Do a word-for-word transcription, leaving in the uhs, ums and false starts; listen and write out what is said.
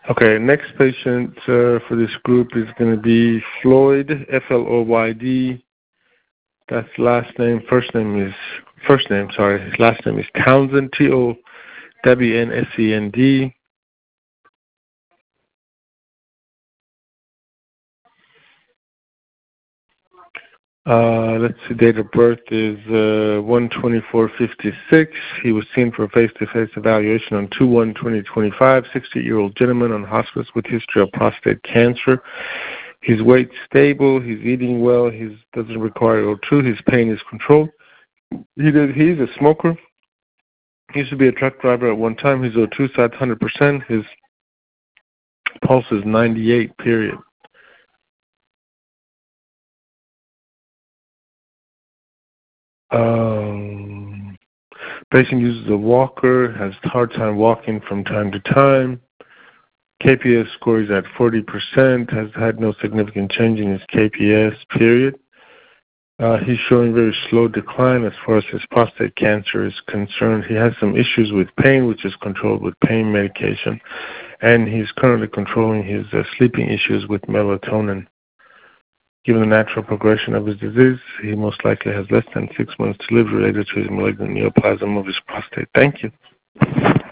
Okay, next patient uh, for this group is going to be Floyd, F L O Y D. That's last name. First name is, first name, sorry. His last name is Townsend, T O W N S E N D. Uh, let's see, date of birth is uh, one twenty-four fifty-six. He was seen for a face-to-face evaluation on two one twenty twenty-five, sixty-year-old gentleman on hospice with history of prostate cancer. His weight stable, he's eating well, he doesn't require O two, his pain is controlled. He did, he's a smoker. He used to be a truck driver at one time. His O two is at one hundred percent. His pulse is ninety-eight, period. Um, patient uses a walker, has a hard time walking from time to time. K P S score is at forty percent, has had no significant change in his K P S, period. Uh, he's showing very slow decline as far as his prostate cancer is concerned. He has some issues with pain, which is controlled with pain medication, and he's currently controlling his uh, sleeping issues with melatonin. Given the natural progression of his disease, he most likely has less than six months to live related to his malignant neoplasm of his prostate. Thank you.